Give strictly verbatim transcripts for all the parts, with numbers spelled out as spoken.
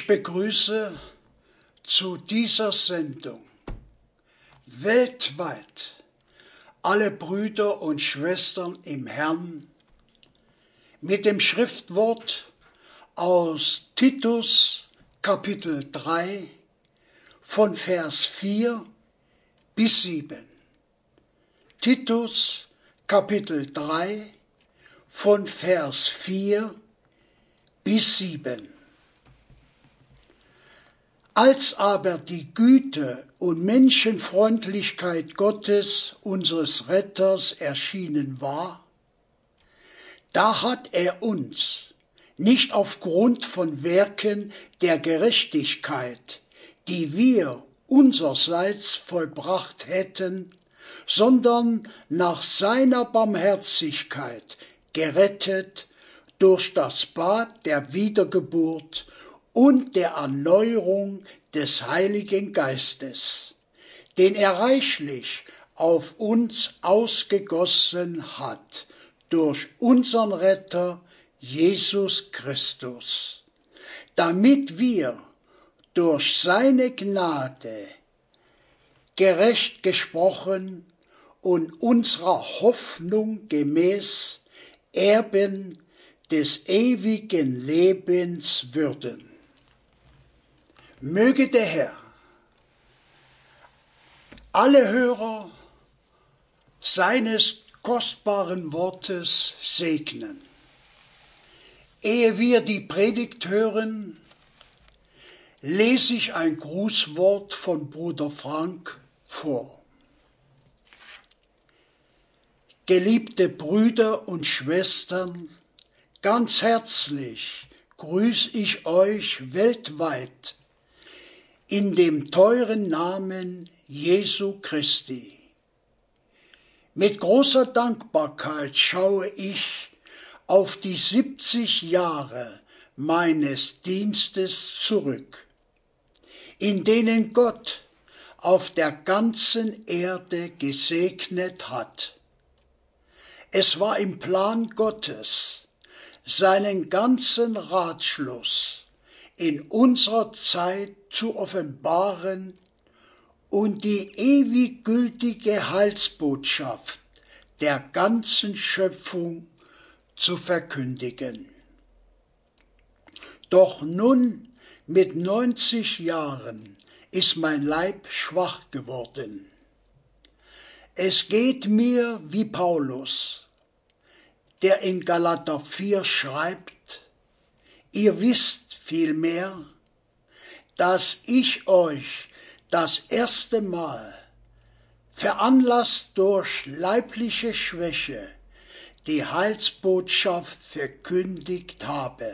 begrüße zu dieser Sendung weltweit alle Brüder und Schwestern im Herrn mit dem Schriftwort aus Titus Kapitel drei von Vers vier bis sieben. Titus Kapitel drei von Vers vier bis sieben. Als aber die Güte und Menschenfreundlichkeit Gottes, unseres Retters, erschienen war, da hat er uns nicht aufgrund von Werken der Gerechtigkeit, die wir unsererseits vollbracht hätten, sondern nach seiner Barmherzigkeit gerettet durch das Bad der Wiedergeburt und der Erneuerung des Heiligen Geistes, den er reichlich auf uns ausgegossen hat, durch unseren Retter Jesus Christus, damit wir durch seine Gnade gerecht gesprochen und unserer Hoffnung gemäß Erben des ewigen Lebens würden. Möge der Herr alle Hörer seines kostbaren Wortes segnen. Ehe wir die Predigt hören, lese ich ein Grußwort von Bruder Frank vor. Geliebte Brüder und Schwestern, ganz herzlich grüße ich euch weltweit in dem teuren Namen Jesu Christi. Mit großer Dankbarkeit schaue ich auf die siebzig Jahre meines Dienstes zurück, in denen Gott auf der ganzen Erde gesegnet hat. Es war im Plan Gottes, seinen ganzen Ratschluss in unserer Zeit zu offenbaren und die ewig gültige Heilsbotschaft der ganzen Schöpfung zu verkündigen. Doch nun mit neunzig Jahren ist mein Leib schwach geworden. Es geht mir wie Paulus, der in Galater vier schreibt: Ihr wisst vielmehr, dass ich euch das erste Mal, veranlasst durch leibliche Schwäche, die Heilsbotschaft verkündigt habe.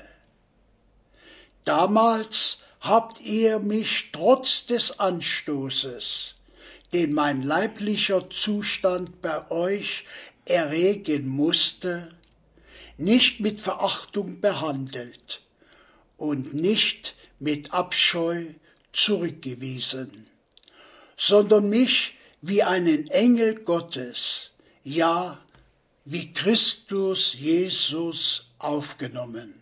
Damals habt ihr mich trotz des Anstoßes, den mein leiblicher Zustand bei euch erregen musste, nicht mit Verachtung behandelt und nicht mit Abscheu zurückgewiesen, sondern mich wie einen Engel Gottes, ja, wie Christus Jesus aufgenommen.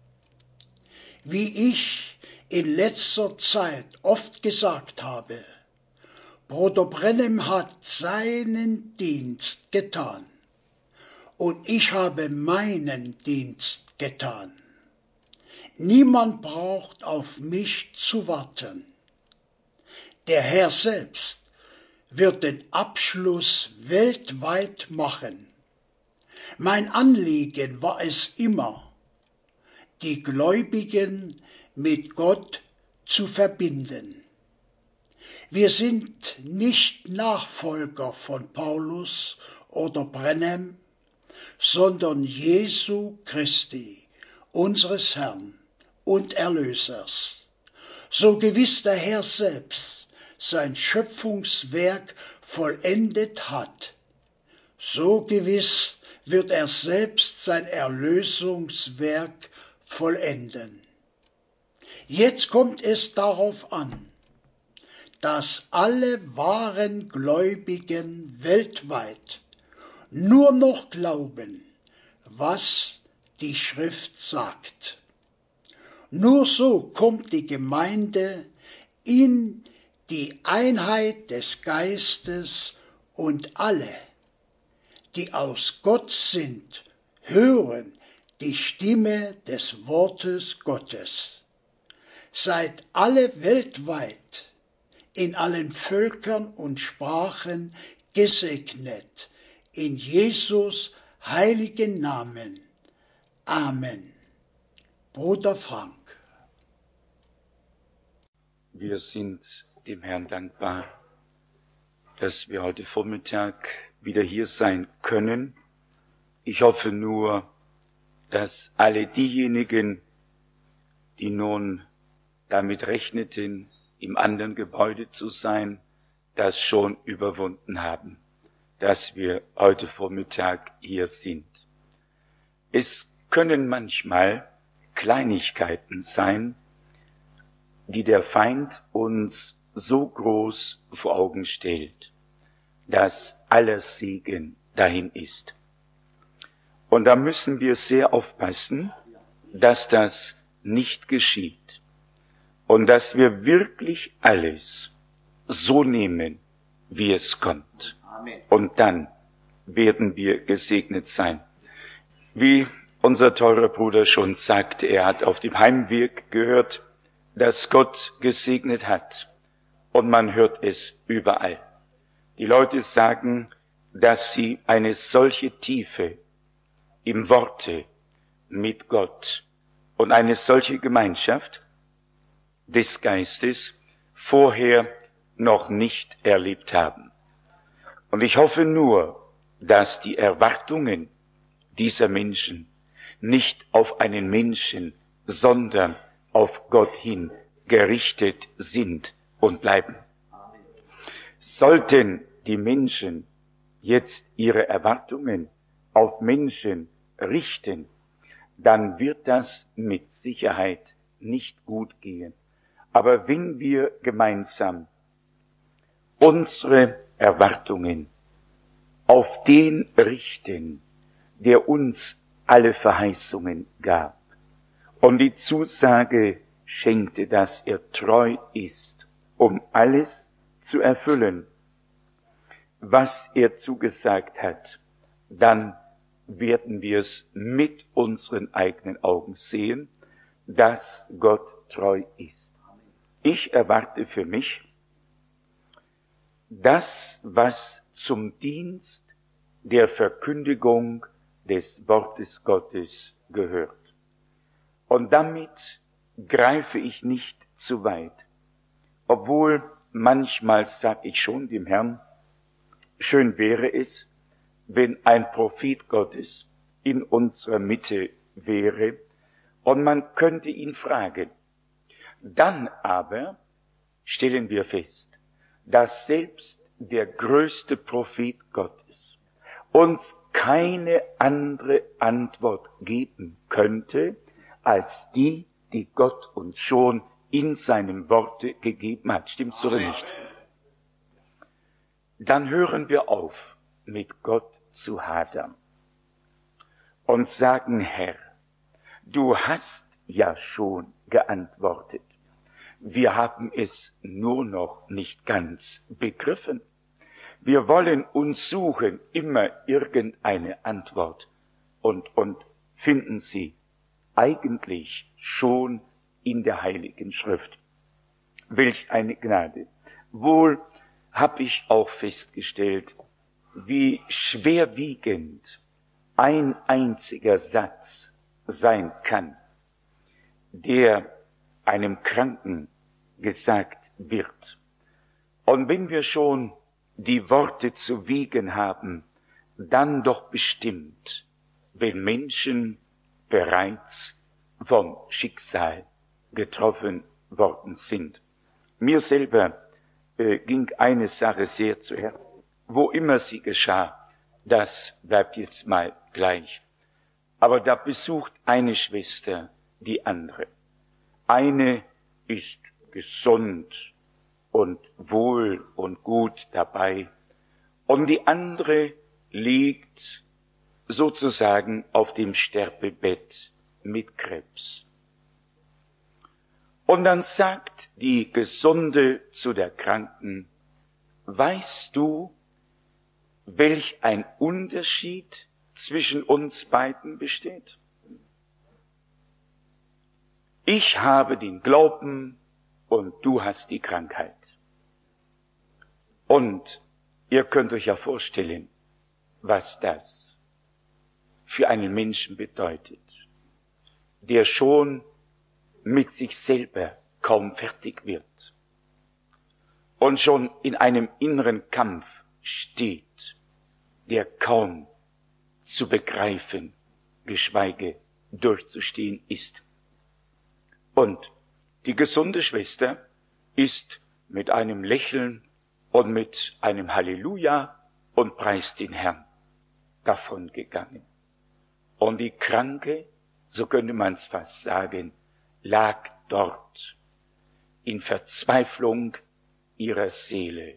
Wie ich in letzter Zeit oft gesagt habe, Bruder Branham hat seinen Dienst getan und ich habe meinen Dienst getan. Niemand braucht auf mich zu warten. Der Herr selbst wird den Abschluss weltweit machen. Mein Anliegen war es immer, die Gläubigen mit Gott zu verbinden. Wir sind nicht Nachfolger von Paulus oder Branham, sondern Jesu Christi, unseres Herrn und Erlösers. So gewiss der Herr selbst sein Schöpfungswerk vollendet hat, so gewiss wird er selbst sein Erlösungswerk vollenden. Jetzt kommt es darauf an, dass alle wahren Gläubigen weltweit nur noch glauben, was die Schrift sagt. Nur so kommt die Gemeinde in die Einheit des Geistes und alle, die aus Gott sind, hören die Stimme des Wortes Gottes. Seid alle weltweit, in allen Völkern und Sprachen gesegnet, in Jesus heiligen Namen. Amen. Bruder Frank. Wir sind dem Herrn dankbar, dass wir heute Vormittag wieder hier sein können. Ich hoffe nur, dass alle diejenigen, die nun damit rechneten, im anderen Gebäude zu sein, das schon überwunden haben, dass wir heute Vormittag hier sind. Es können manchmal Kleinigkeiten sein, die der Feind uns so groß vor Augen stellt, dass aller Segen dahin ist. Und da müssen wir sehr aufpassen, dass das nicht geschieht und dass wir wirklich alles so nehmen, wie es kommt. Und dann werden wir gesegnet sein. Wie unser teurer Bruder schon sagte, er hat auf dem Heimweg gehört, dass Gott gesegnet hat. Und man hört es überall. Die Leute sagen, dass sie eine solche Tiefe im Worte mit Gott und eine solche Gemeinschaft des Geistes vorher noch nicht erlebt haben. Und ich hoffe nur, dass die Erwartungen dieser Menschen nicht auf einen Menschen, sondern auf Gott hin gerichtet sind und bleiben. Sollten die Menschen jetzt ihre Erwartungen auf Menschen richten, dann wird das mit Sicherheit nicht gut gehen. Aber wenn wir gemeinsam unsere Erwartungen auf den richten, der uns alle Verheißungen gab und die Zusage schenkte, dass er treu ist, um alles zu erfüllen, was er zugesagt hat, dann werden wir es mit unseren eigenen Augen sehen, dass Gott treu ist. Ich erwarte für mich das, was zum Dienst der Verkündigung des Wortes Gottes gehört. Und damit greife ich nicht zu weit, obwohl manchmal sag ich schon dem Herrn, schön wäre es, wenn ein Prophet Gottes in unserer Mitte wäre und man könnte ihn fragen. Dann aber stellen wir fest, dass selbst der größte Prophet Gottes uns keine andere Antwort geben könnte, als die, die Gott uns schon in seinem Worte gegeben hat. Stimmt's oder nicht? Dann hören wir auf, mit Gott zu hadern und sagen, Herr, du hast ja schon geantwortet. Wir haben es nur noch nicht ganz begriffen. Wir wollen uns suchen immer irgendeine Antwort und, und finden sie eigentlich schon in der Heiligen Schrift. Welch eine Gnade. Wohl habe ich auch festgestellt, wie schwerwiegend ein einziger Satz sein kann, der einem Kranken gesagt wird. Und wenn wir schon die Worte zu wiegen haben, dann doch bestimmt, wenn Menschen bereits vom Schicksal getroffen worden sind. Mir selber äh, ging eine Sache sehr zu Herzen. Wo immer sie geschah, das bleibt jetzt mal gleich. Aber da besucht eine Schwester die andere. Eine ist gesund und wohl und gut dabei. Und die andere liegt sozusagen auf dem Sterbebett mit Krebs. Und dann sagt die Gesunde zu der Kranken, weißt du, welch ein Unterschied zwischen uns beiden besteht? Ich habe den Glauben und du hast die Krankheit. Und ihr könnt euch ja vorstellen, was das für einen Menschen bedeutet, der schon mit sich selber kaum fertig wird und schon in einem inneren Kampf steht, der kaum zu begreifen, geschweige durchzustehen ist. Und die gesunde Schwester ist mit einem Lächeln und mit einem Halleluja und preist den Herrn davongegangen. Und die Kranke, so könnte man es fast sagen, lag dort in Verzweiflung ihrer Seele.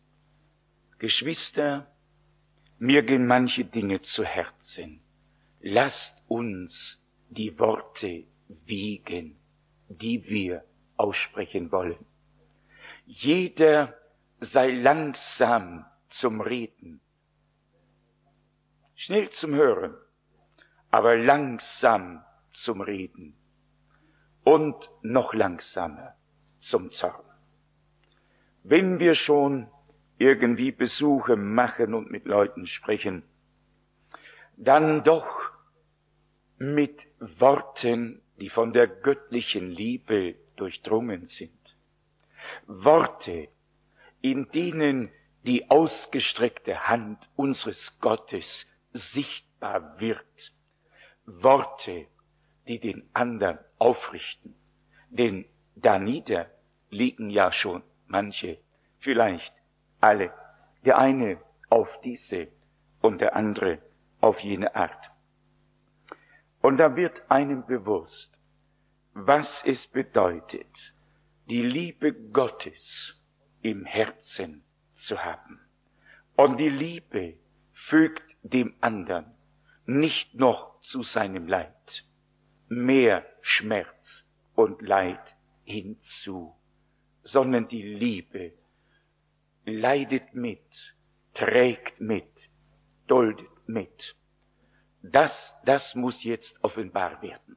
Geschwister, mir gehen manche Dinge zu Herzen. Lasst uns die Worte wiegen, die wir aussprechen wollen. Jeder sei langsam zum Reden, schnell zum Hören, aber langsam zum Reden und noch langsamer zum Zorn. Wenn wir schon irgendwie Besuche machen und mit Leuten sprechen, dann doch mit Worten, die von der göttlichen Liebe durchdrungen sind. Worte, in denen die ausgestreckte Hand unseres Gottes sichtbar wird. Worte, die den anderen aufrichten. Denn danieder liegen ja schon manche, vielleicht alle. Der eine auf diese und der andere auf jene Art. Und da wird einem bewusst, was es bedeutet, die Liebe Gottes im Herzen zu haben. Und die Liebe fügt dem anderen nicht noch zu seinem Leid mehr Schmerz und Leid hinzu, sondern die Liebe leidet mit, trägt mit, duldet mit. Das, das muss jetzt offenbar werden.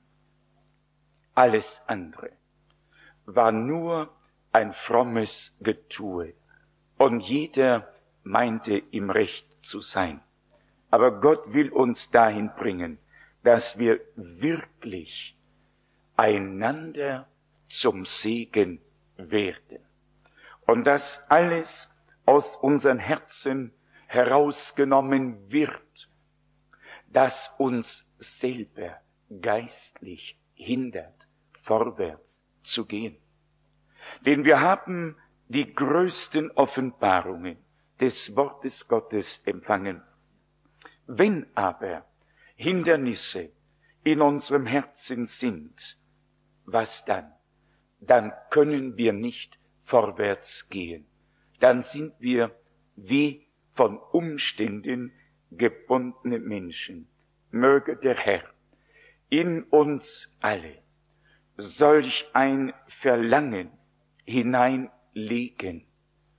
Alles andere war nur ein frommes Getue und jeder meinte im Recht zu sein. Aber Gott will uns dahin bringen, dass wir wirklich einander zum Segen werden. Und dass alles aus unseren Herzen herausgenommen wird, das uns selber geistlich hindert, vorwärts zu gehen. Denn wir haben die größten Offenbarungen des Wortes Gottes empfangen. Wenn aber Hindernisse in unserem Herzen sind, was dann? Dann können wir nicht vorwärts gehen. Dann sind wir wie von Umständen gebundene Menschen. Möge der Herr in uns alle solch ein Verlangen hineinlegen,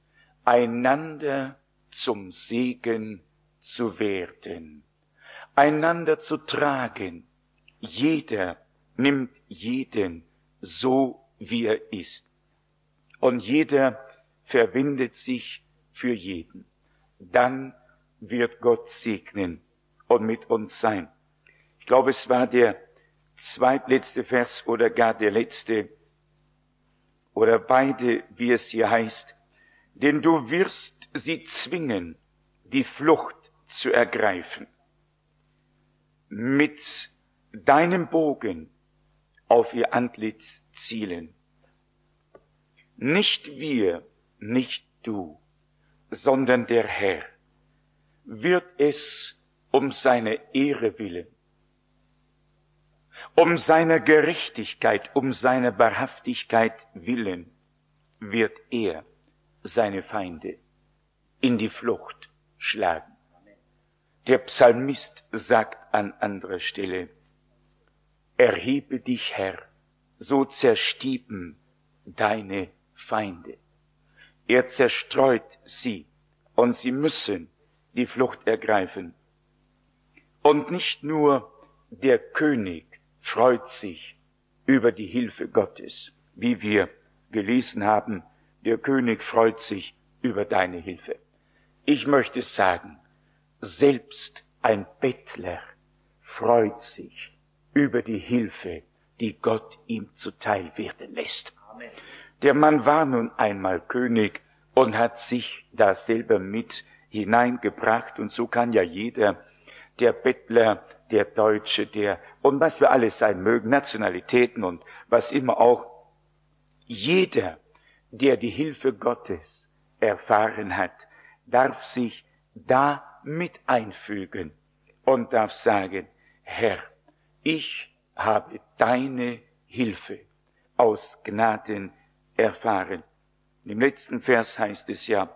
einander zum Segen zu werden, einander zu tragen. Jeder nimmt jeden so, wie er ist. Und jeder verwendet sich für jeden. Dann wird Gott segnen und mit uns sein. Ich glaube, es war der zweitletzte Vers oder gar der letzte oder beide, wie es hier heißt. Denn du wirst sie zwingen, die Flucht zu ergreifen. Mit deinem Bogen auf ihr Antlitz zielen. Nicht wir, nicht du, sondern der Herr wird es um seine Ehre willen, um seiner Gerechtigkeit, um seiner Wahrhaftigkeit willen, wird er seine Feinde in die Flucht schlagen. Der Psalmist sagt an anderer Stelle, erhebe dich, Herr, so zerstieben deine Feinde. Er zerstreut sie und sie müssen die Flucht ergreifen. Und nicht nur der König freut sich über die Hilfe Gottes, wie wir gelesen haben, der König freut sich über deine Hilfe. Ich möchte sagen, selbst ein Bettler freut sich über die Hilfe, die Gott ihm zuteil werden lässt. Amen. Der Mann war nun einmal König und hat sich da selber mit hineingebracht, und so kann ja jeder, der Bettler, der Deutsche, der, und was wir alles sein mögen, Nationalitäten und was immer auch, jeder, der die Hilfe Gottes erfahren hat, darf sich da mit einfügen und darf sagen, Herr, ich habe deine Hilfe aus Gnaden erfahren. Im letzten Vers heißt es ja,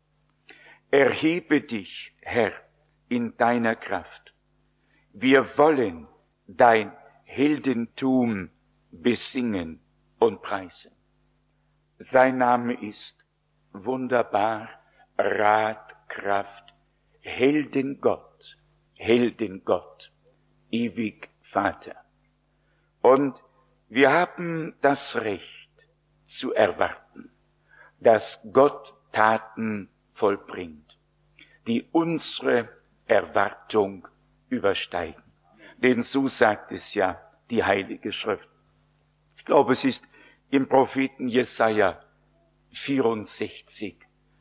erhebe dich, Herr, in deiner Kraft. Wir wollen dein Heldentum besingen und preisen. Sein Name ist wunderbar, Ratkraft, Heldengott, Heldengott, ewig Vater. Und wir haben das Recht zu erwarten, dass Gott Taten vollbringt, die unsere Erwartung übersteigen. Denn so sagt es ja die Heilige Schrift. Ich glaube, es ist im Propheten Jesaja vierundsechzig,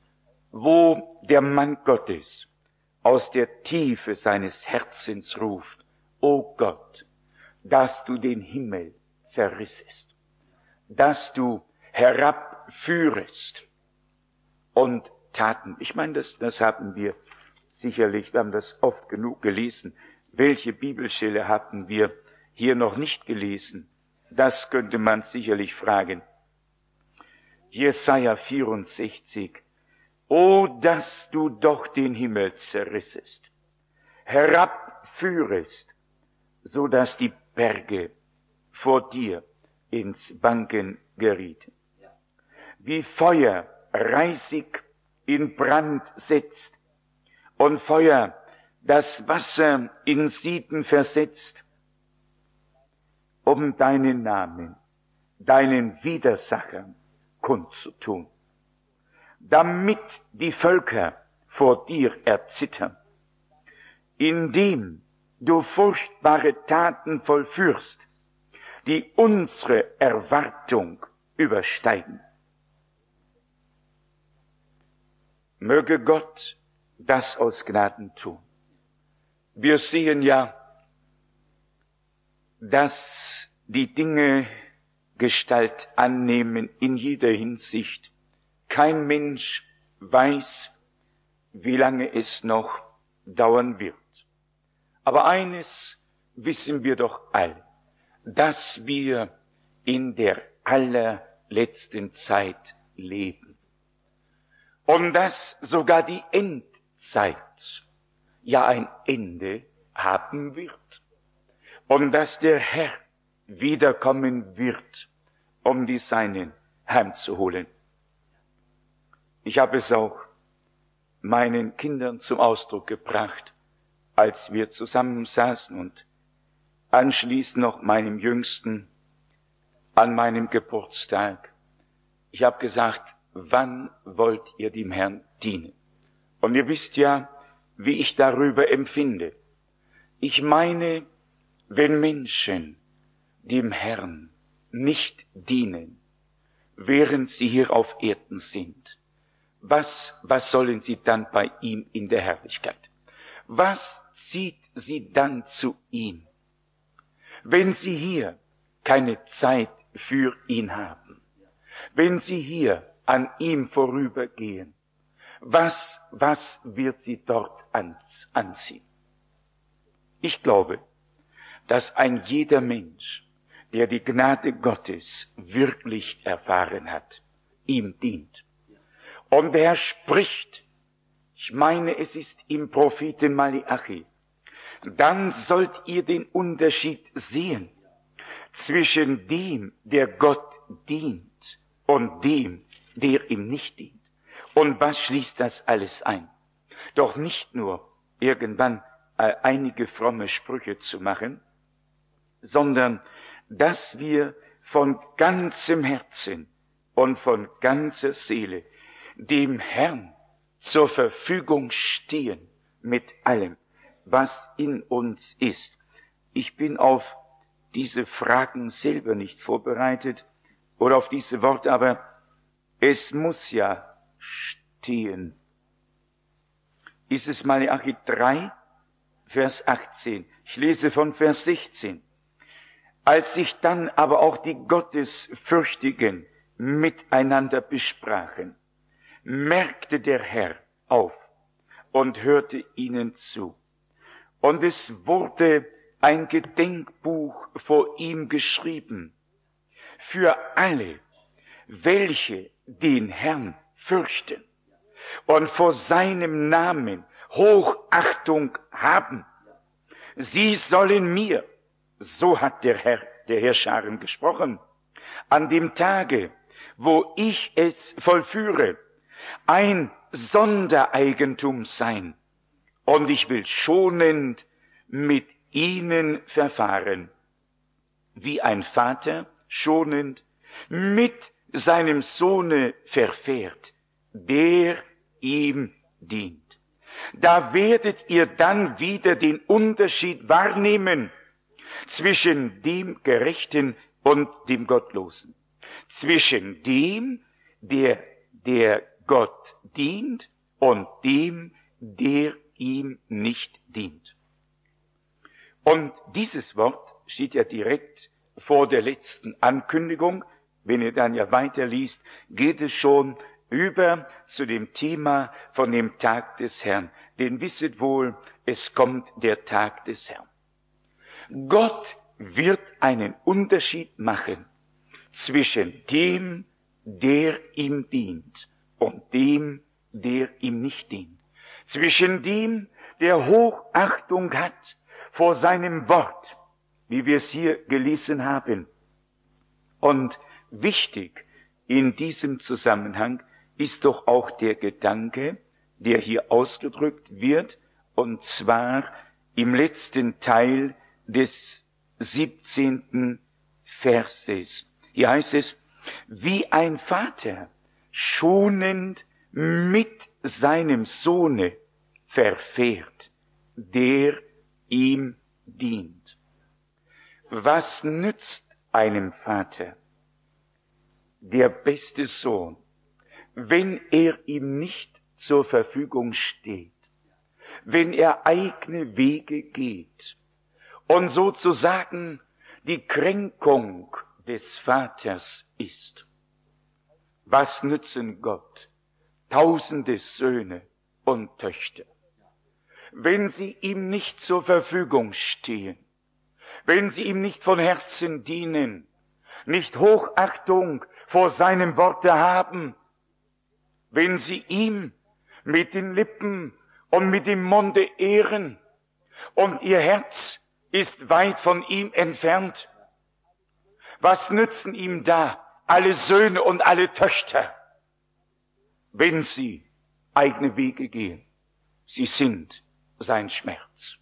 wo der Mann Gottes aus der Tiefe seines Herzens ruft, O Gott, dass du den Himmel zerrissest, dass du herabführest und Taten. Ich meine, das, das haben wir sicherlich, wir haben das oft genug gelesen. Welche Bibelstelle hatten wir hier noch nicht gelesen? Das könnte man sicherlich fragen. Jesaja vierundsechzig. O, dass du doch den Himmel zerrissest, herabführest, so dass die Berge vor dir ins Wanken gerieten. Wie Feuer reisig in Brand setzt und Feuer das Wasser in Sieden versetzt, um deinen Namen, deinen Widersachern kundzutun, damit die Völker vor dir erzittern, indem du furchtbare Taten vollführst, die unsere Erwartung übersteigen. Möge Gott das aus Gnaden tun. Wir sehen ja, dass die Dinge Gestalt annehmen in jeder Hinsicht. Kein Mensch weiß, wie lange es noch dauern wird. Aber eines wissen wir doch alle, dass wir in der allerletzten Zeit leben. Und dass sogar die Endzeit ja ein Ende haben wird. Und dass der Herr wiederkommen wird, um die Seinen heimzuholen. Ich habe es auch meinen Kindern zum Ausdruck gebracht, als wir zusammensaßen und anschließend noch meinem Jüngsten an meinem Geburtstag. Ich habe gesagt, wann wollt ihr dem Herrn dienen? Und ihr wisst ja, wie ich darüber empfinde. Ich meine, wenn Menschen dem Herrn nicht dienen, während sie hier auf Erden sind, was, was sollen sie dann bei ihm in der Herrlichkeit? Was zieht sie dann zu ihm, wenn sie hier keine Zeit für ihn haben, wenn sie hier an ihm vorübergehen? Was, was wird sie dort anziehen? Ich glaube, dass ein jeder Mensch, der die Gnade Gottes wirklich erfahren hat, ihm dient. Und er spricht, ich meine, es ist im Propheten Malachi, dann sollt ihr den Unterschied sehen zwischen dem, der Gott dient, und dem, der ihm nicht dient. Und was schließt das alles ein? Doch nicht nur irgendwann äh, einige fromme Sprüche zu machen, sondern dass wir von ganzem Herzen und von ganzer Seele dem Herrn zur Verfügung stehen mit allem, was in uns ist. Ich bin auf diese Fragen selber nicht vorbereitet oder auf diese Worte, aber es muss ja stehen. Ist es Malachi drei, Vers achtzehn. Ich lese von Vers sechzehn. Als sich dann aber auch die Gottesfürchtigen miteinander besprachen, merkte der Herr auf und hörte ihnen zu. Und es wurde ein Gedenkbuch vor ihm geschrieben für alle, welche den Herrn fürchten und vor seinem Namen Hochachtung haben. Sie sollen mir, so hat der Herr der Heerscharen gesprochen, an dem Tage, wo ich es vollführe, ein Sondereigentum sein, und ich will schonend mit ihnen verfahren, wie ein Vater schonend mit seinem Sohne verfährt, der ihm dient. Da werdet ihr dann wieder den Unterschied wahrnehmen zwischen dem Gerechten und dem Gottlosen, zwischen dem, der, der Gott dient, und dem, der ihm nicht dient. Und dieses Wort steht ja direkt vor der letzten Ankündigung. Wenn ihr dann ja weiterliest, geht es schon über zu dem Thema von dem Tag des Herrn. Denn wisset wohl, es kommt der Tag des Herrn. Gott wird einen Unterschied machen zwischen dem, der ihm dient, und dem, der ihm nicht dient. Zwischen dem, der Hochachtung hat vor seinem Wort, wie wir es hier gelesen haben. Und wichtig in diesem Zusammenhang ist doch auch der Gedanke, der hier ausgedrückt wird, und zwar im letzten Teil des siebzehnten Verses. Hier heißt es, wie ein Vater schonend mit seinem Sohne verfährt, der ihm dient. Was nützt einem Vater der beste Sohn, wenn er ihm nicht zur Verfügung steht, wenn er eigene Wege geht und sozusagen die Kränkung des Vaters ist? Was nützen Gott tausende Söhne und Töchter, wenn sie ihm nicht zur Verfügung stehen, wenn sie ihm nicht von Herzen dienen, nicht Hochachtung vor seinem Worte haben, wenn sie ihm mit den Lippen und mit dem Munde ehren und ihr Herz ist weit von ihm entfernt? Was nützen ihm da alle Söhne und alle Töchter, wenn sie eigene Wege gehen? Sie sind sein Schmerz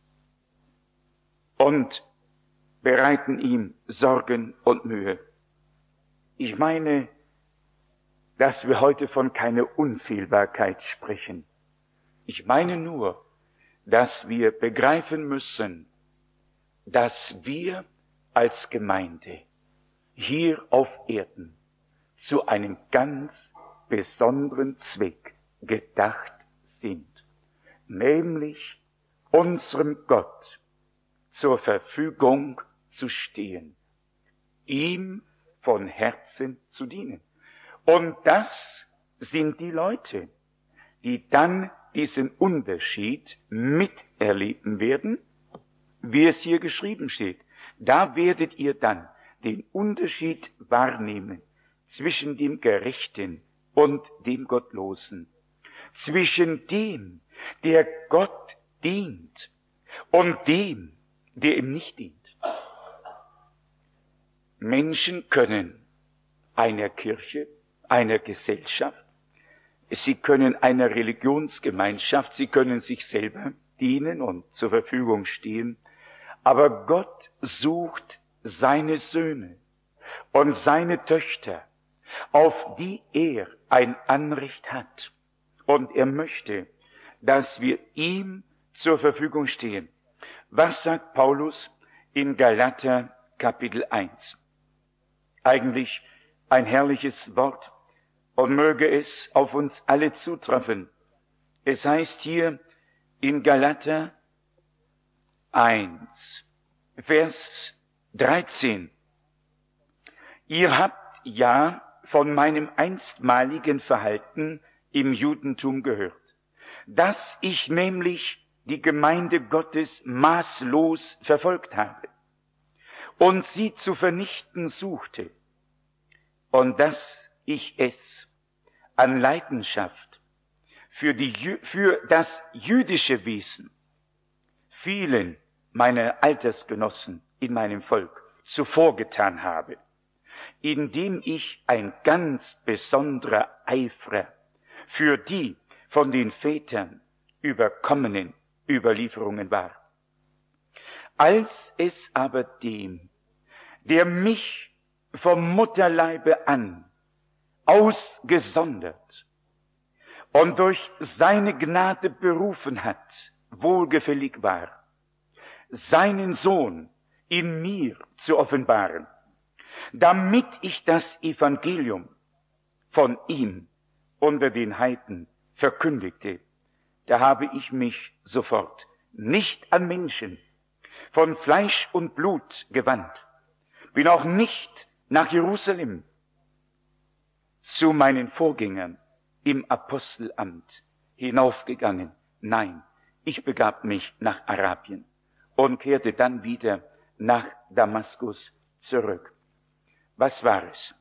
und bereiten ihm Sorgen und Mühe. Ich meine, dass wir heute von keiner Unfehlbarkeit sprechen. Ich meine nur, dass wir begreifen müssen, dass wir als Gemeinde hier auf Erden zu einem ganz besonderen Zweck gedacht sind, nämlich unserem Gott zur Verfügung zu stehen, ihm von Herzen zu dienen. Und das sind die Leute, die dann diesen Unterschied miterleben werden, wie es hier geschrieben steht. Da werdet ihr dann den Unterschied wahrnehmen zwischen dem Gerechten und dem Gottlosen, zwischen dem, der Gott dient, und dem, der ihm nicht dient. Menschen können einer Kirche, einer Gesellschaft, sie können einer Religionsgemeinschaft, sie können sich selber dienen und zur Verfügung stehen, aber Gott sucht seine Söhne und seine Töchter, auf die er ein Anrecht hat. Und er möchte, dass wir ihm zur Verfügung stehen. Was sagt Paulus in Galater Kapitel eins? Eigentlich ein herrliches Wort und möge es auf uns alle zutreffen. Es heißt hier in Galater eins, Vers dreizehn. Ihr habt ja von meinem einstmaligen Verhalten im Judentum gehört, dass ich nämlich die Gemeinde Gottes maßlos verfolgt habe und sie zu vernichten suchte, und dass ich es an Leidenschaft für, die, für das jüdische Wesen vielen meiner Altersgenossen in meinem Volk zuvor getan habe, indem ich ein ganz besonderer Eiferer für die von den Vätern überkommenen Überlieferungen war. Als es aber dem, der mich vom Mutterleibe an ausgesondert und durch seine Gnade berufen hat, wohlgefällig war, seinen Sohn in mir zu offenbaren, damit ich das Evangelium von ihm unter den Heiden verkündigte, da habe ich mich sofort nicht an Menschen von Fleisch und Blut gewandt, bin auch nicht nach Jerusalem zu meinen Vorgängern im Apostelamt hinaufgegangen. Nein, ich begab mich nach Arabien und kehrte dann wieder nach Damaskus zurück. Was war es?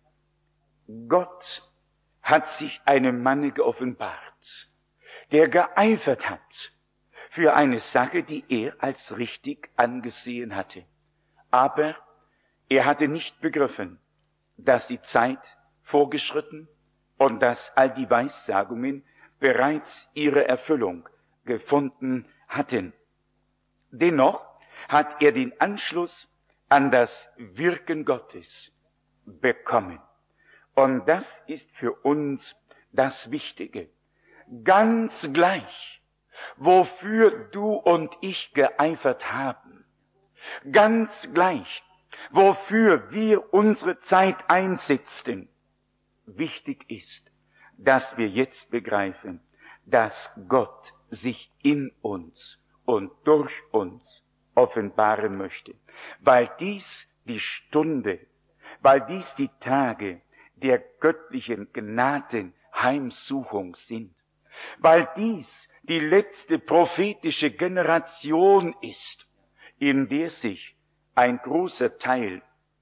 Gott hat sich einem Manne geoffenbart, der geeifert hat für eine Sache, die er als richtig angesehen hatte. Aber er hatte nicht begriffen, dass die Zeit vorgeschritten und dass all die Weissagungen bereits ihre Erfüllung gefunden hatten. Dennoch hat er den Anschluss an das Wirken Gottes bekommen. Und das ist für uns das Wichtige. Ganz gleich, wofür du und ich geeifert haben, ganz gleich, wofür wir unsere Zeit einsetzten, wichtig ist, dass wir jetzt begreifen, dass Gott sich in uns und durch uns offenbaren möchte, weil dies die Stunde, weil dies die Tage der göttlichen Gnadenheimsuchung sind, weil dies die letzte prophetische Generation ist, in der sich ein großer Teil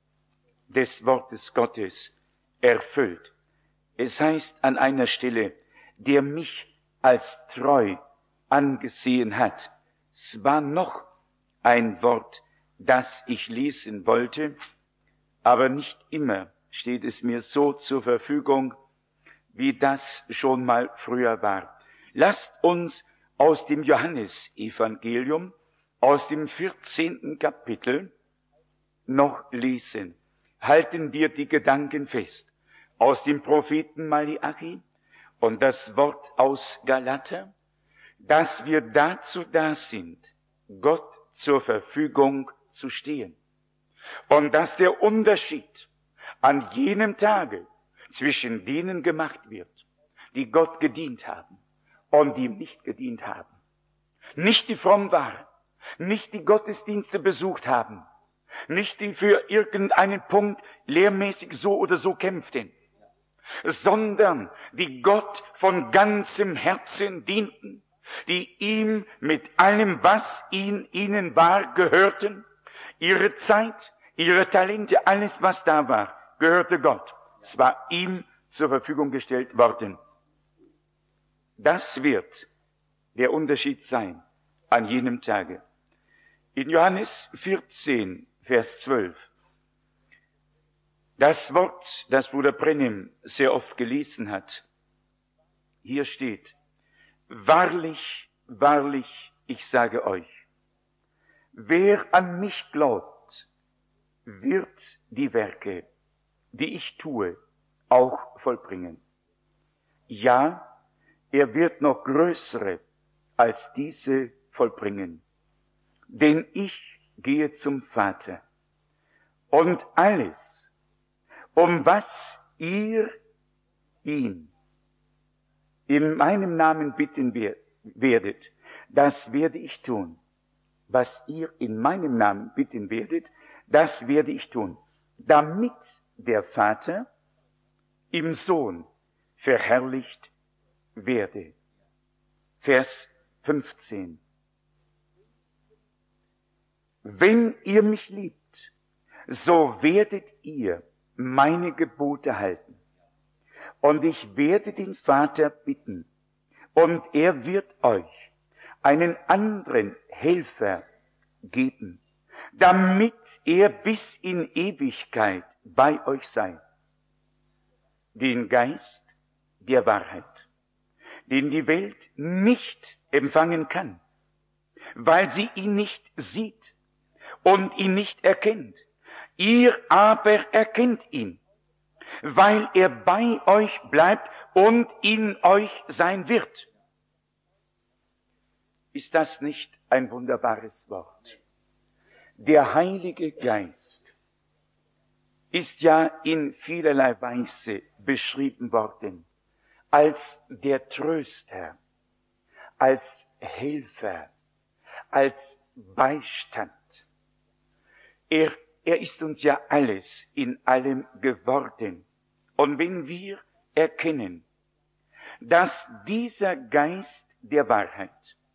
des Wortes Gottes erfüllt. Es heißt an einer Stelle, der mich als treu angesehen hat. Es war noch ein Wort, das ich lesen wollte, aber nicht immer steht es mir so zur Verfügung, wie das schon mal früher war. Lasst uns aus dem Johannesevangelium, aus dem vierzehnten Kapitel noch lesen. Halten wir die Gedanken fest. Aus dem Propheten Malachi und das Wort aus Galater, dass wir dazu da sind, Gott zur Verfügung zu stehen. Und dass der Unterschied an jenem Tage zwischen denen gemacht wird, die Gott gedient haben und die ihm nicht gedient haben. Nicht die fromm waren, nicht die Gottesdienste besucht haben, nicht die für irgendeinen Punkt lehrmäßig so oder so kämpften, sondern die Gott von ganzem Herzen dienten, die ihm mit allem, was in ihnen war, gehörten, ihre Zeit, ihre Talente, alles, was da war, gehörte Gott. Es war ihm zur Verfügung gestellt worden. Das wird der Unterschied sein an jenem Tage. In Johannes vierzehn, Vers zwölf Das Wort, das Bruder Brennim sehr oft gelesen hat, hier steht: Wahrlich, wahrlich, ich sage euch, wer an mich glaubt, wird die Werke, die ich tue, auch vollbringen. Ja, er wird noch größere als diese vollbringen. Denn ich gehe zum Vater. Und alles, um was ihr ihn in meinem Namen bitten werdet, das werde ich tun. Was ihr in meinem Namen bitten werdet, das werde ich tun, damit der Vater im Sohn verherrlicht werde. Vers fünfzehn. Wenn ihr mich liebt, so werdet ihr meine Gebote halten. Und ich werde den Vater bitten, und er wird euch einen anderen Helfer geben, damit er bis in Ewigkeit bei euch sei. Den Geist der Wahrheit, den die Welt nicht empfangen kann, weil sie ihn nicht sieht und ihn nicht erkennt. Ihr aber erkennt ihn, weil er bei euch bleibt und in euch sein wird. Ist das nicht ein wunderbares Wort? Der Heilige Geist ist ja in vielerlei Weise beschrieben worden als der Tröster, als Helfer, als Beistand. Er, er ist uns ja alles in allem geworden. Und wenn wir erkennen, dass dieser Geist der Wahrheit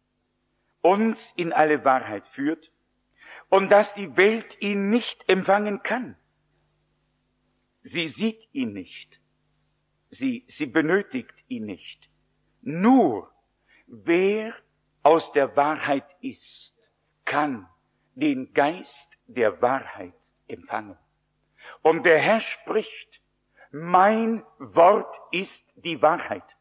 uns in alle Wahrheit führt und dass die Welt ihn nicht empfangen kann, sie sieht ihn nicht, sie, sie benötigt ihn nicht. Nur wer aus der Wahrheit ist, kann den Geist der Wahrheit empfangen. Und der Herr spricht: Mein Wort ist die Wahrheit.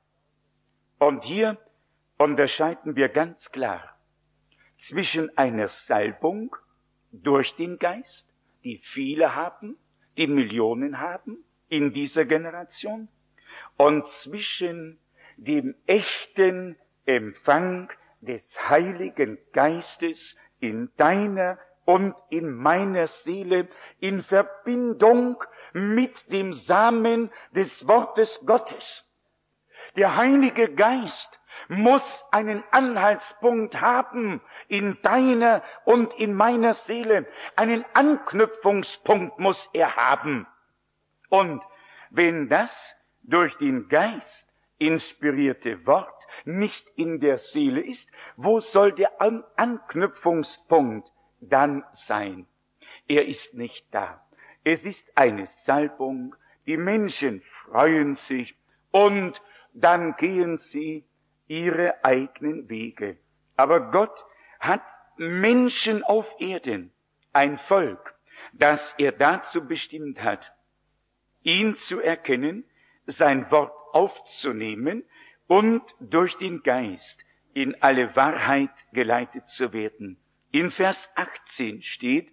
Und hier unterscheiden wir ganz klar zwischen einer Salbung durch den Geist, die viele haben, die Millionen haben in dieser Generation, und zwischen dem echten Empfang des Heiligen Geistes in deiner und in meiner Seele in Verbindung mit dem Samen des Wortes Gottes. Der Heilige Geist muss einen Anhaltspunkt haben in deiner und in meiner Seele. Einen Anknüpfungspunkt muss er haben. Und wenn das durch den Geist inspirierte Wort nicht in der Seele ist, wo soll der An- Anknüpfungspunkt dann sein? Er ist nicht da. Es ist eine Salbung, die Menschen freuen sich und dann gehen sie ihre eigenen Wege. Aber Gott hat Menschen auf Erden, ein Volk, das er dazu bestimmt hat, ihn zu erkennen, sein Wort aufzunehmen und durch den Geist in alle Wahrheit geleitet zu werden. In Vers achtzehn steht: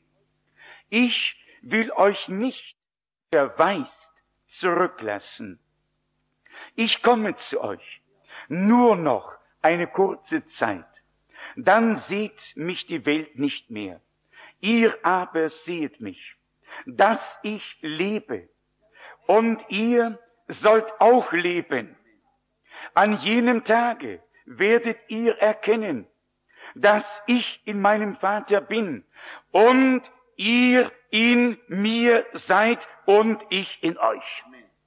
Ich will euch nicht verwaist zurücklassen. Ich komme zu euch, nur noch eine kurze Zeit. Dann seht mich die Welt nicht mehr. Ihr aber seht mich, dass ich lebe. Und ihr sollt auch leben. An jenem Tage werdet ihr erkennen, dass ich in meinem Vater bin und ihr in mir seid und ich in euch.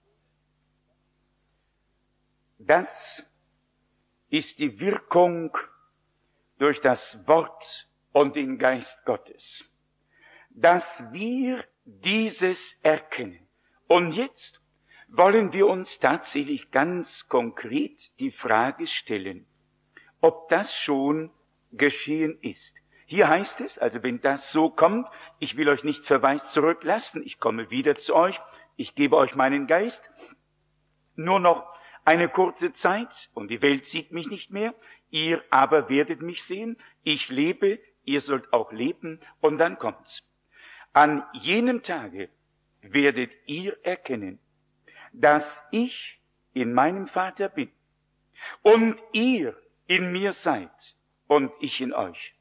Das ist die Wirkung durch das Wort und den Geist Gottes, dass wir dieses erkennen. Und jetzt wollen wir uns tatsächlich ganz konkret die Frage stellen, ob das schon geschehen ist. Hier heißt es, also wenn das so kommt, ich will euch nicht verwaist zurücklassen, ich komme wieder zu euch, ich gebe euch meinen Geist, nur noch eine kurze Zeit und die Welt sieht mich nicht mehr, ihr aber werdet mich sehen, ich lebe, ihr sollt auch leben und dann kommt's. An jenem Tage werdet ihr erkennen, dass ich in meinem Vater bin und ihr in mir seid und ich in euch.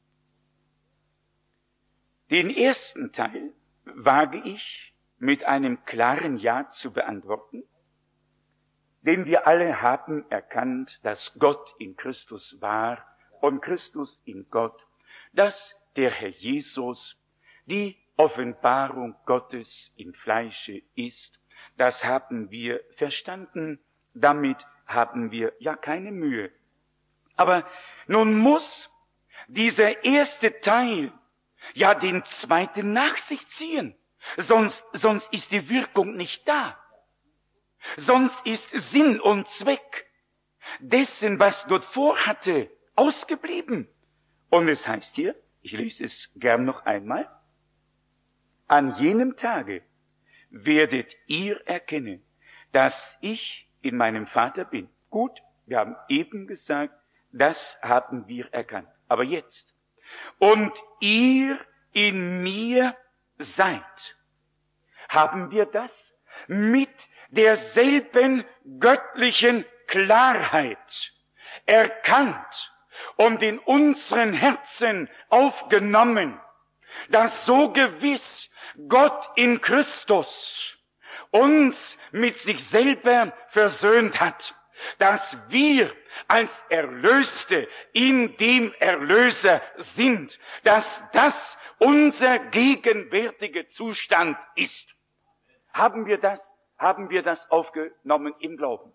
Den ersten Teil wage ich mit einem klaren Ja zu beantworten, denn wir alle haben erkannt, dass Gott in Christus war und Christus in Gott, dass der Herr Jesus die Offenbarung Gottes im Fleische ist. Das haben wir verstanden, damit haben wir ja keine Mühe. Aber nun muss dieser erste Teil ja den zweiten nach sich ziehen, sonst, sonst ist die Wirkung nicht da. Sonst ist Sinn und Zweck dessen, was Gott vorhatte, ausgeblieben. Und es heißt hier, ich lese es gern noch einmal, an jenem Tage werdet ihr erkennen, dass ich in meinem Vater bin. Gut, wir haben eben gesagt, das haben wir erkannt. Aber jetzt, und ihr in mir seid, haben wir das mit derselben göttlichen Klarheit erkannt und in unseren Herzen aufgenommen, dass so gewiss Gott in Christus uns mit sich selber versöhnt hat, dass wir als Erlöste in dem Erlöser sind, dass das unser gegenwärtiger Zustand ist. Haben wir das, haben wir das aufgenommen im Glauben?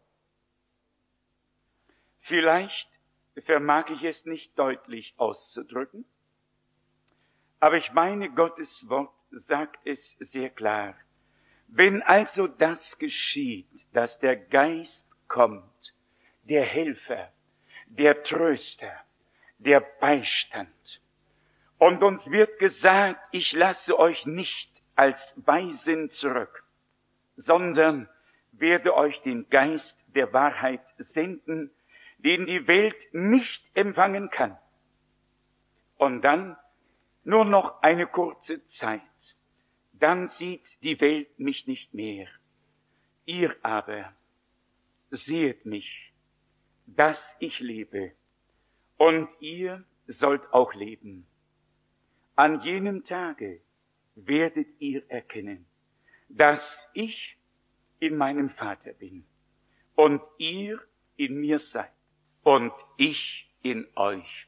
Vielleicht vermag ich es nicht deutlich auszudrücken, aber ich meine, Gottes Wort sagt es sehr klar. Wenn also das geschieht, dass der Geist kommt, der Helfer, der Tröster, der Beistand, und uns wird gesagt, ich lasse euch nicht als Waisen zurück, sondern werde euch den Geist der Wahrheit senden, den die Welt nicht empfangen kann. Und dann nur noch eine kurze Zeit, dann sieht die Welt mich nicht mehr. Ihr aber sehet mich, dass ich lebe, und ihr sollt auch leben. An jenem Tage werdet ihr erkennen, dass ich in meinem Vater bin und ihr in mir seid und ich in euch.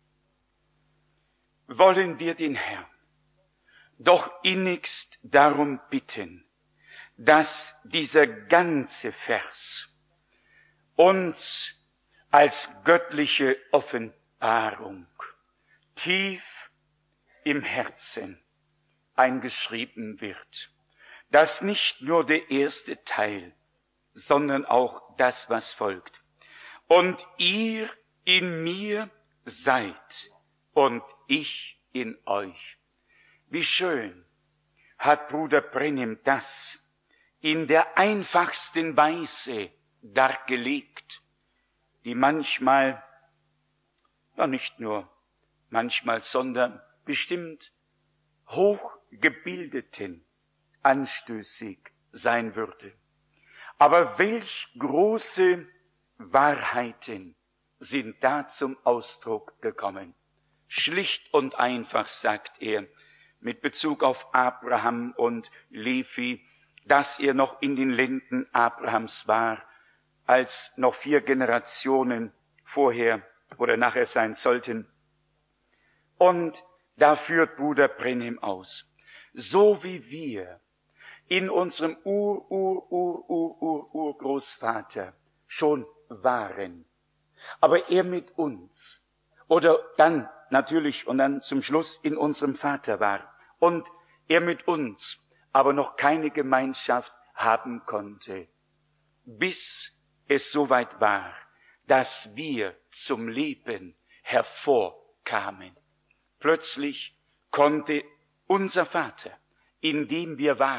Wollen wir den Herrn doch innigst darum bitten, dass dieser ganze Vers uns als göttliche Offenbarung tief im Herzen eingeschrieben wird, dass nicht nur der erste Teil, sondern auch das, was folgt. Und ihr in mir seid und ich in euch. Wie schön hat Bruder Brennim das in der einfachsten Weise dargelegt, die manchmal, ja nicht nur manchmal, sondern bestimmt Hochgebildeten anstößig sein würde. Aber welch große Wahrheiten sind da zum Ausdruck gekommen. Schlicht und einfach, sagt er, mit Bezug auf Abraham und Levi, dass er noch in den Lenden Abrahams war, als noch vier Generationen vorher oder nachher sein sollten. Und da führt Bruder Brennim aus. So wie wir in unserem Ur, Ur, Ur, Ur, Ur, Urgroßvater schon waren, aber er mit uns oder dann natürlich und dann zum Schluss in unserem Vater war und er mit uns aber noch keine Gemeinschaft haben konnte, bis es soweit war, dass wir zum Leben hervorkamen. Plötzlich konnte unser Vater, in dem wir waren,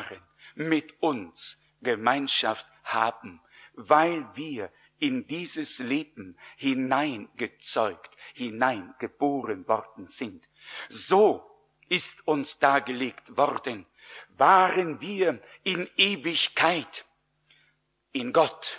mit uns Gemeinschaft haben, weil wir in dieses Leben hineingezeugt, hineingeboren worden sind. So ist uns dargelegt worden, waren wir in Ewigkeit in Gott.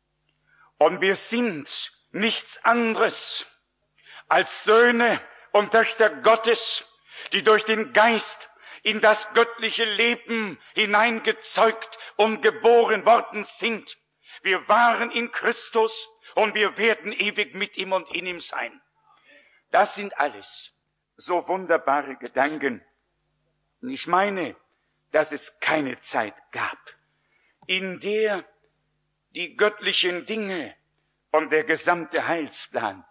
Und wir sind nichts anderes als Söhne und Töchter Gottes, die durch den Geist in das göttliche Leben hineingezeugt und geboren worden sind. Wir waren in Christus und wir werden ewig mit ihm und in ihm sein. Das sind alles so wunderbare Gedanken. Und ich meine, dass es keine Zeit gab, in der die göttlichen Dinge und der gesamte Heilsplan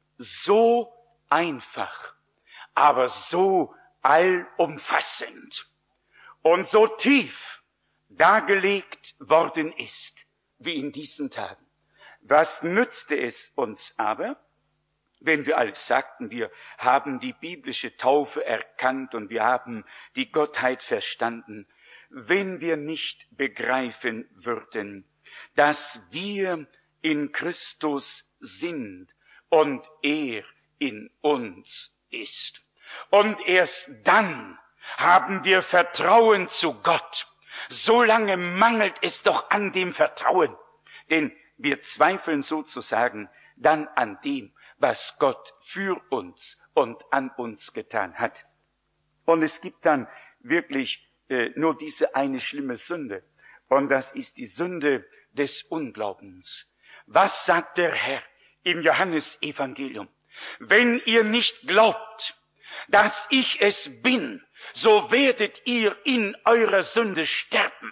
so einfach, aber so allumfassend und so tief dargelegt worden ist, wie in diesen Tagen. Was nützte es uns aber, wenn wir alles sagten, wir haben die biblische Taufe erkannt und wir haben die Gottheit verstanden, wenn wir nicht begreifen würden, dass wir in Christus sind und er in uns ist. Und erst dann haben wir Vertrauen zu Gott. So lange mangelt es doch an dem Vertrauen, denn wir zweifeln sozusagen dann an dem, was Gott für uns und an uns getan hat. Und es gibt dann wirklich äh, nur diese eine schlimme Sünde, und das ist die Sünde des Unglaubens. Was sagt der Herr im Johannesevangelium? Wenn ihr nicht glaubt, dass ich es bin, so werdet ihr in eurer Sünde sterben.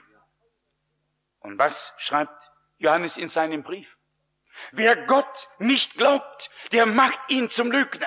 Und was schreibt Johannes in seinem Brief? Wer Gott nicht glaubt, der macht ihn zum Lügner.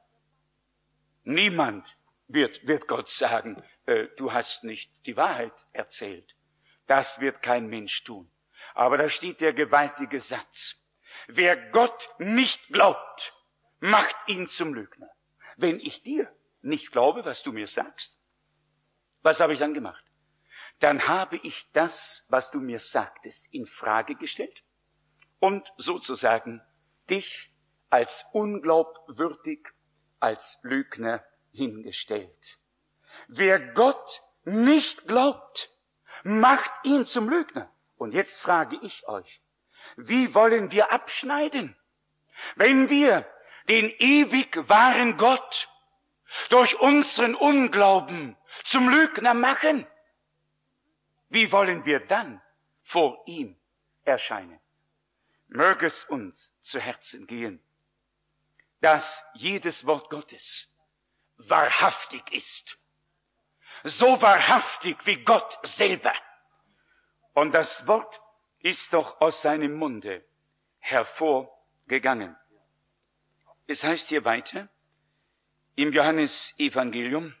Niemand wird, wird Gott sagen, äh, du hast nicht die Wahrheit erzählt. Das wird kein Mensch tun. Aber da steht der gewaltige Satz. Wer Gott nicht glaubt, macht ihn zum Lügner. Wenn ich dir nicht glaube, was du mir sagst, was habe ich dann gemacht? Dann habe ich das, was du mir sagtest, in Frage gestellt und sozusagen dich als unglaubwürdig, als Lügner hingestellt. Wer Gott nicht glaubt, macht ihn zum Lügner. Und jetzt frage ich euch, wie wollen wir abschneiden, wenn wir den ewig wahren Gott durch unseren Unglauben zum Lügner machen? Wie wollen wir dann vor ihm erscheinen? Möge es uns zu Herzen gehen, dass jedes Wort Gottes wahrhaftig ist. So wahrhaftig wie Gott selber. Und das Wort ist doch aus seinem Munde hervorgegangen. Es heißt hier weiter, im Johannesevangelium,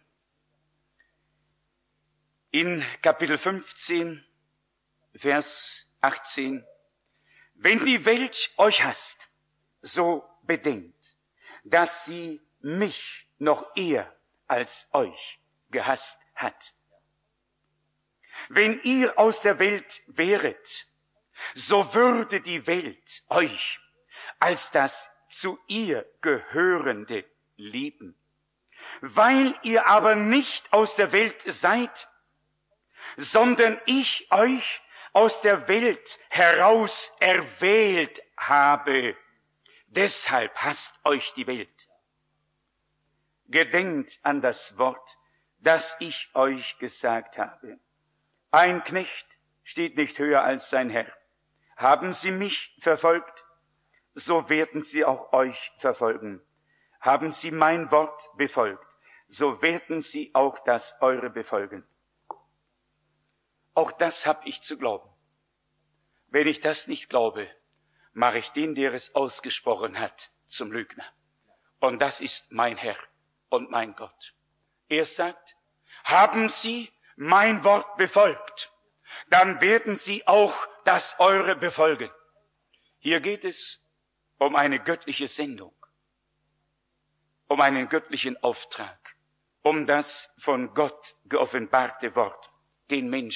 in Kapitel fünfzehn, Vers achtzehn, wenn die Welt euch hasst, so bedenkt, dass sie mich noch eher als euch gehasst hat. Wenn ihr aus der Welt wäret, so würde die Welt euch als das zu ihr gehörende lieben. Weil ihr aber nicht aus der Welt seid, sondern ich euch aus der Welt heraus erwählt habe, deshalb hasst euch die Welt. Gedenkt an das Wort, das ich euch gesagt habe. Ein Knecht steht nicht höher als sein Herr. Haben sie mich verfolgt, so werden sie auch euch verfolgen. Haben sie mein Wort befolgt, so werden sie auch das eure befolgen. Auch das habe ich zu glauben. Wenn ich das nicht glaube, mache ich den, der es ausgesprochen hat, zum Lügner. Und das ist mein Herr und mein Gott. Er sagt, haben sie mein Wort befolgt, dann werden sie auch das eure befolgen. Hier geht es um eine göttliche Sendung, um einen göttlichen Auftrag, um das von Gott geoffenbarte Wort den Menschen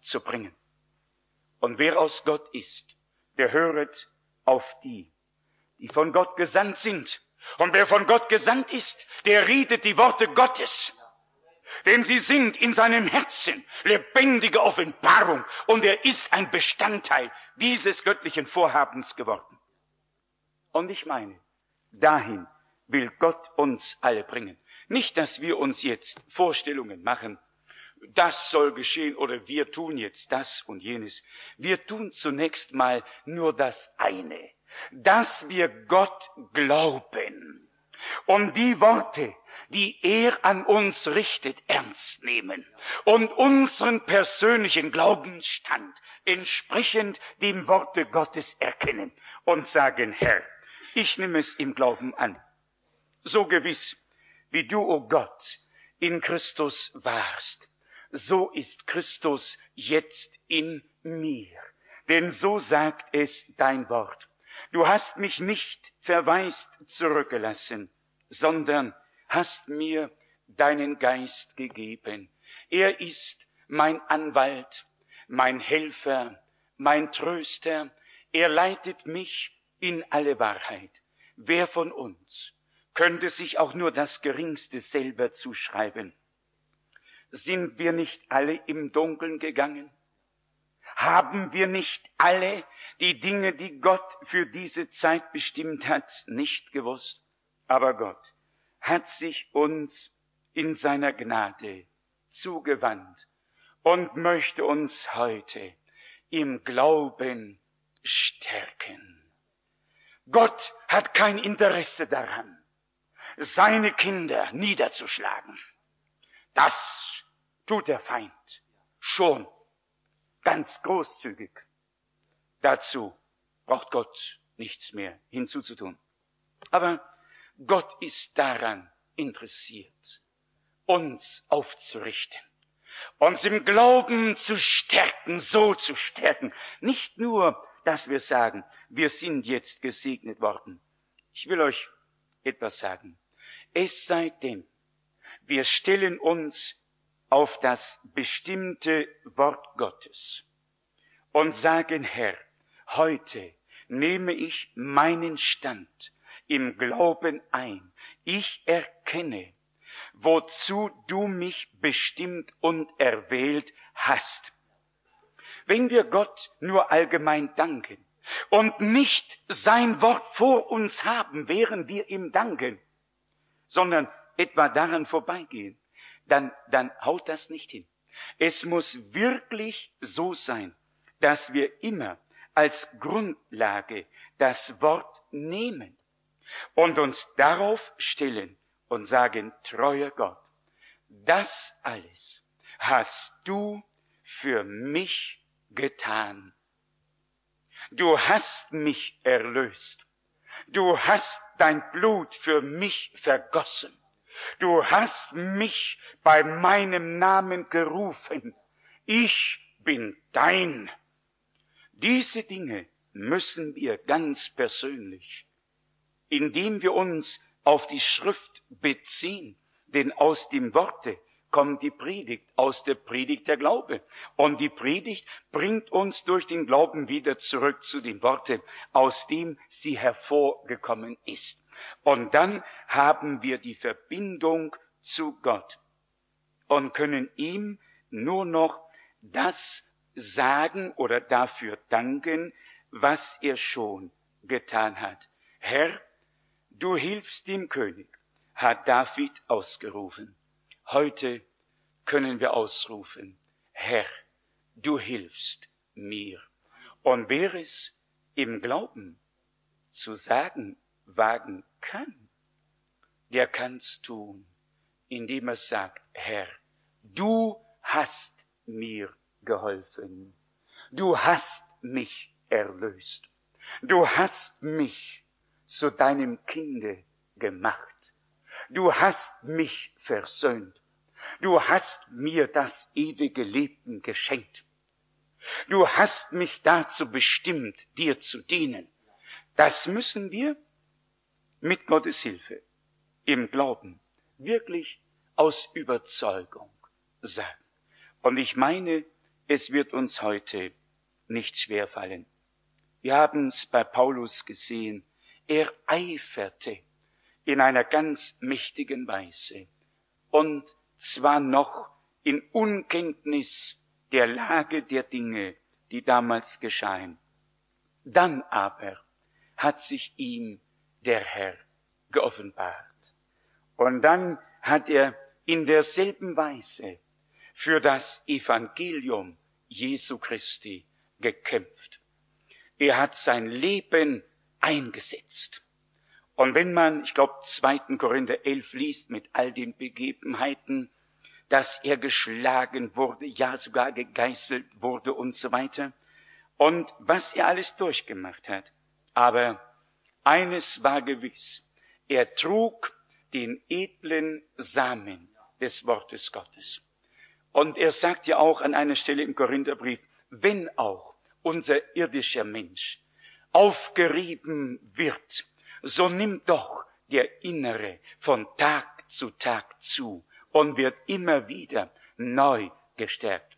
zu bringen. Und wer aus Gott ist, der höret auf die, die von Gott gesandt sind. Und wer von Gott gesandt ist, der redet die Worte Gottes. Denn sie sind in seinem Herzen lebendige Offenbarung und er ist ein Bestandteil dieses göttlichen Vorhabens geworden. Und ich meine, dahin will Gott uns alle bringen. Nicht, dass wir uns jetzt Vorstellungen machen, das soll geschehen oder wir tun jetzt das und jenes. Wir tun zunächst mal nur das eine, dass wir Gott glauben und die Worte, die er an uns richtet, ernst nehmen und unseren persönlichen Glaubensstand entsprechend dem Worte Gottes erkennen und sagen, Herr, ich nehme es im Glauben an. So gewiss, wie du, o Gott, in Christus warst, so ist Christus jetzt in mir. Denn so sagt es dein Wort. Du hast mich nicht verwaist zurückgelassen, sondern hast mir deinen Geist gegeben. Er ist mein Anwalt, mein Helfer, mein Tröster. Er leitet mich in alle Wahrheit. Wer von uns könnte sich auch nur das Geringste selber zuschreiben? Sind wir nicht alle im Dunkeln gegangen? Haben wir nicht alle die Dinge, die Gott für diese Zeit bestimmt hat, nicht gewusst? Aber Gott hat sich uns in seiner Gnade zugewandt und möchte uns heute im Glauben stärken. Gott hat kein Interesse daran, seine Kinder niederzuschlagen. Das tut der Feind schon ganz großzügig. Dazu braucht Gott nichts mehr hinzuzutun. Aber Gott ist daran interessiert, uns aufzurichten, uns im Glauben zu stärken, so zu stärken. Nicht nur, dass wir sagen, wir sind jetzt gesegnet worden. Ich will euch etwas sagen. Es sei denn, wir stellen uns auf das bestimmte Wort Gottes und sagen, Herr, heute nehme ich meinen Stand im Glauben ein. Ich erkenne, wozu du mich bestimmt und erwählt hast. Wenn wir Gott nur allgemein danken und nicht sein Wort vor uns haben, während wir ihm danken, sondern etwa daran vorbeigehen, dann, dann haut das nicht hin. Es muss wirklich so sein, dass wir immer als Grundlage das Wort nehmen und uns darauf stellen und sagen, treuer Gott, das alles hast du für mich getan. Du hast mich erlöst. Du hast dein Blut für mich vergossen. Du hast mich bei meinem Namen gerufen. Ich bin dein. Diese Dinge müssen wir ganz persönlich, indem wir uns auf die Schrift beziehen, denn aus dem Worte kommt die Predigt, aus der Predigt der Glaube. Und die Predigt bringt uns durch den Glauben wieder zurück zu den Worten, aus dem sie hervorgekommen ist. Und dann haben wir die Verbindung zu Gott und können ihm nur noch das sagen oder dafür danken, was er schon getan hat. Herr, du hilfst dem König, hat David ausgerufen. Heute können wir ausrufen, Herr, du hilfst mir. Und wer es im Glauben zu sagen wagen kann, der kann's tun, indem er sagt, Herr, du hast mir geholfen. Du hast mich erlöst. Du hast mich zu deinem Kinde gemacht. Du hast mich versöhnt. Du hast mir das ewige Leben geschenkt. Du hast mich dazu bestimmt, dir zu dienen. Das müssen wir mit Gottes Hilfe im Glauben wirklich aus Überzeugung sagen. Und ich meine, es wird uns heute nicht schwerfallen. Wir haben es bei Paulus gesehen. Er eiferte in einer ganz mächtigen Weise. Und zwar noch in Unkenntnis der Lage der Dinge, die damals geschahen. Dann aber hat sich ihm der Herr geoffenbart. Und dann hat er in derselben Weise für das Evangelium Jesu Christi gekämpft. Er hat sein Leben eingesetzt. Und wenn man, ich glaube, zweiten Korinther elf liest mit all den Begebenheiten, dass er geschlagen wurde, ja sogar gegeißelt wurde und so weiter, und was er alles durchgemacht hat. Aber eines war gewiss, er trug den edlen Samen des Wortes Gottes. Und er sagt ja auch an einer Stelle im Korintherbrief, wenn auch unser irdischer Mensch aufgerieben wird, so nimmt doch der Innere von Tag zu Tag zu und wird immer wieder neu gestärkt.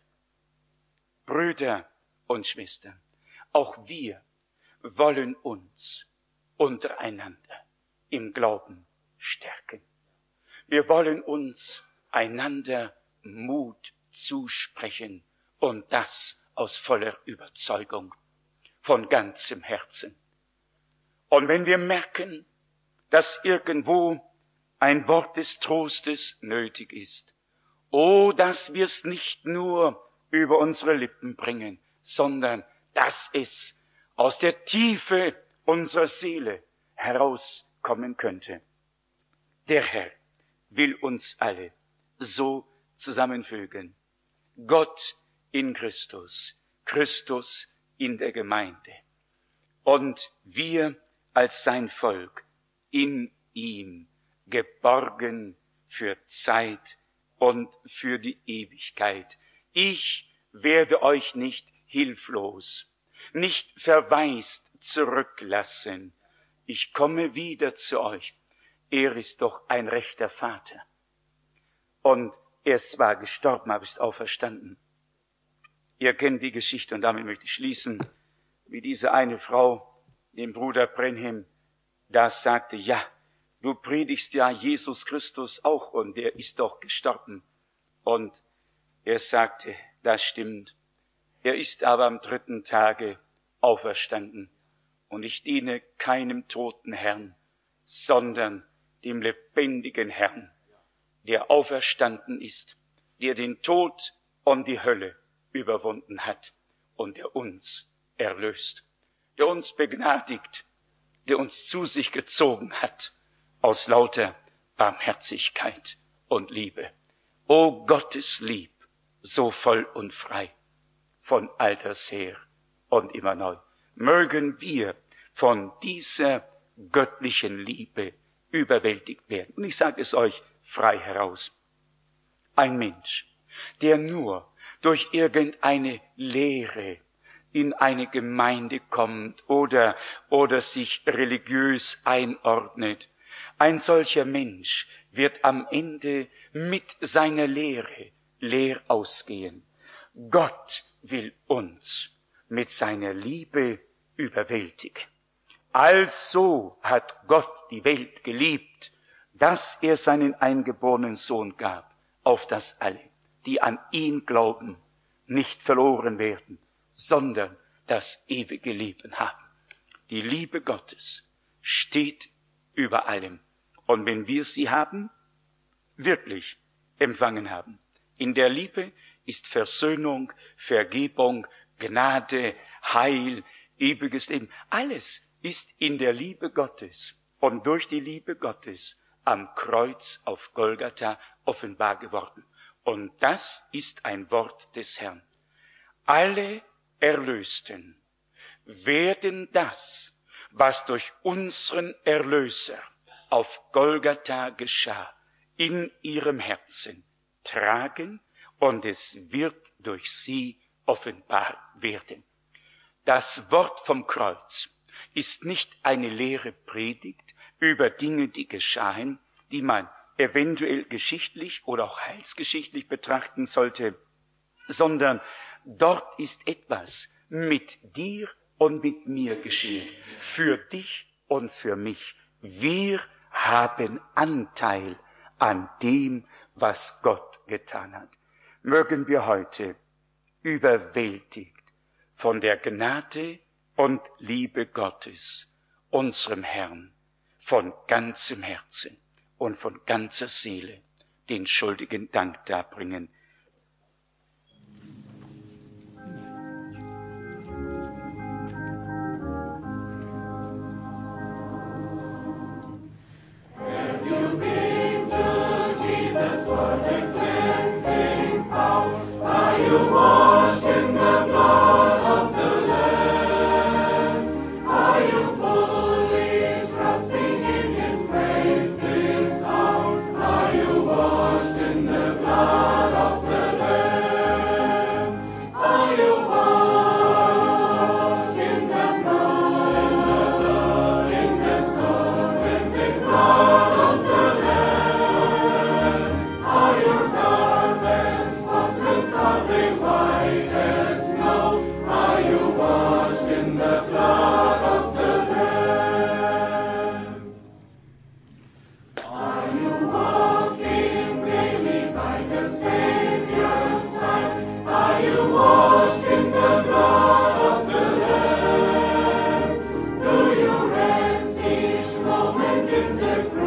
Brüder und Schwestern, auch wir wollen uns untereinander im Glauben stärken. Wir wollen uns einander Mut zusprechen und das aus voller Überzeugung, von ganzem Herzen. Und wenn wir merken, dass irgendwo ein Wort des Trostes nötig ist, oh, dass wir es nicht nur über unsere Lippen bringen, sondern dass es aus der Tiefe unserer Seele herauskommen könnte. Der Herr will uns alle so zusammenfügen. Gott in Christus, Christus in der Gemeinde. Und wir als sein Volk in ihm geborgen für Zeit und für die Ewigkeit. Ich werde euch nicht hilflos, nicht verwaist zurücklassen. Ich komme wieder zu euch. Er ist doch ein rechter Vater. Und er ist zwar gestorben, aber ist auferstanden. Ihr kennt die Geschichte und damit möchte ich schließen, wie diese eine Frau dem Bruder Brenhem das sagte, ja, du predigst ja Jesus Christus auch und er ist doch gestorben. Und er sagte, das stimmt. Er ist aber am dritten Tage auferstanden. Und ich diene keinem toten Herrn, sondern dem lebendigen Herrn, der auferstanden ist, der den Tod und die Hölle überwunden hat und der uns erlöst, der uns begnadigt, der uns zu sich gezogen hat aus lauter Barmherzigkeit und Liebe. O Gottes Lieb, so voll und frei, von alters her und immer neu. Mögen wir von dieser göttlichen Liebe überwältigt werden. Und ich sage es euch frei heraus. Ein Mensch, der nur durch irgendeine Lehre in eine Gemeinde kommt oder, oder sich religiös einordnet, ein solcher Mensch wird am Ende mit seiner Lehre leer ausgehen. Gott will uns mit seiner Liebe überwältigen. Also hat Gott die Welt geliebt, dass er seinen eingeborenen Sohn gab, auf dass alle, die an ihn glauben, nicht verloren werden, sondern das ewige Leben haben. Die Liebe Gottes steht über allem. Und wenn wir sie haben, wirklich empfangen haben. In der Liebe ist Versöhnung, Vergebung, Gnade, Heil, ewiges Leben. Alles ist in der Liebe Gottes und durch die Liebe Gottes am Kreuz auf Golgatha offenbar geworden. Und das ist ein Wort des Herrn. Alle Erlösten werden das, was durch unseren Erlöser auf Golgatha geschah, in ihrem Herzen tragen und es wird durch sie offenbar werden. Das Wort vom Kreuz ist nicht eine leere Predigt über Dinge, die geschahen, die man eventuell geschichtlich oder auch heilsgeschichtlich betrachten sollte, sondern dort ist etwas mit dir und mit mir geschehen, für dich und für mich. Wir haben Anteil an dem, was Gott getan hat. Mögen wir heute überwältigt von der Gnade und Liebe Gottes, unserem Herrn, von ganzem Herzen und von ganzer Seele den schuldigen Dank darbringen. In the